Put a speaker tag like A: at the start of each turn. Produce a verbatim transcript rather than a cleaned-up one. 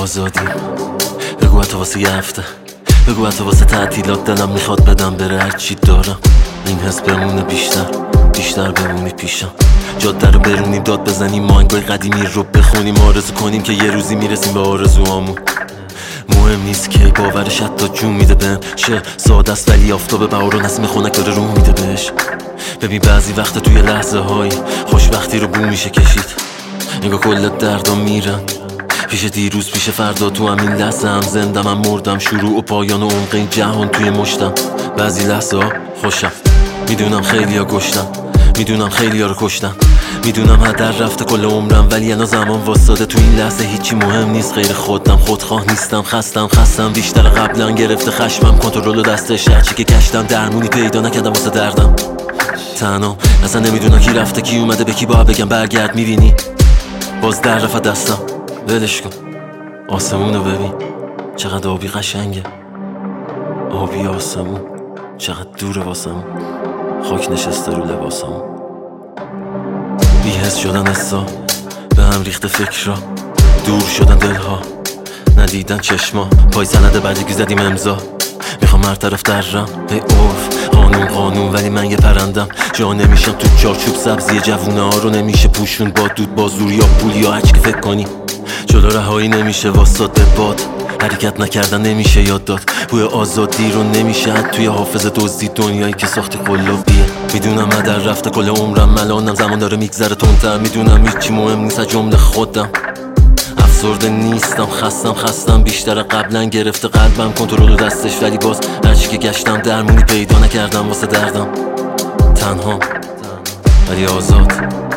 A: آزادی بگو حتی واسه یه هفته، بگو حتی واسه تعطیلات دلم میخواد بدم بره هرچی دارم. این حس بمونه بیشتر بیشتر بمونی پیشم، جاده رو برونیم داد بزنیم مانگای قدیمی رو بخونیم، آرزو کنیم که یه روزی میرسیم به آرزوامون. مهم نیست که باورش حتی جون میده بهم، چه ساده است ولی آفتاب بهار و نسیم خنک داره رو میده بهش. ببین بعضی وقت توی لحظه های خوشبختی رو بو میشه کشید، نگاه کل دردا میرن پیش دیروز پیش فردا، تو همین لحظه هم زنده من مردم، شروع و پایان و عمق این جهان توی مشتم. بعضی لحظه ها خوشم، میدونم خیلی ها گشتم، میدونم خیلی ها رو کشتم، میدونم هدر رفته کل عمرم، ولی انا زمان واساده تو این لحظه هیچی مهم نیست غیر خودم. خودخواه نیستم، خستم خستم بیشتر قبلا گرفته خشمم، کنترل و دستش هرچی که کشتم درمونی پیدا نکردم واسه دردم. تنها اصلا نمیدونم کی رفته کی اومده، به کی باید بگم برگرد، میبینی باز در رفت دستم. ولش کن، آسمونو ببین چقدر آبی قشنگه، آبی آسمون چقدر دوره واسمون، خاک نشسته رو لباسمون. بی‌حس شدن حسا به هم ریخته فکر را، دور شدن دلها ندیدن چشما، پای سند بعدی زدیم امضا، میخوام هر طرف درم به عرف قانون قانون، ولی من یه پرندم جا نمیشم تو چارچوب سبزی جوونه ها رو نمیشه پوشون با دود با زور یا پول یا هرچی که فکر کنی، جلو رهایی نمیشه واسات به باد، حرکت نکردن نمیشه یاد داد، بوی آزادی رو نمیشه حد توی حافظه دزدی، دنیایی که ساختی قلابیه. میدونم هدر رفته کل عمرم ملانم، زمان داره میگذره تندتر، میدونم هیچی مهم نیست از جمله خودم. افسرده نیستم، خستم خستم بیشتر قبلا گرفته قلبم کنترل و دستش، ولی باز هرچی که گشتم درمونی پیدا نکردم واسه دردم. تنها ولی آزاد.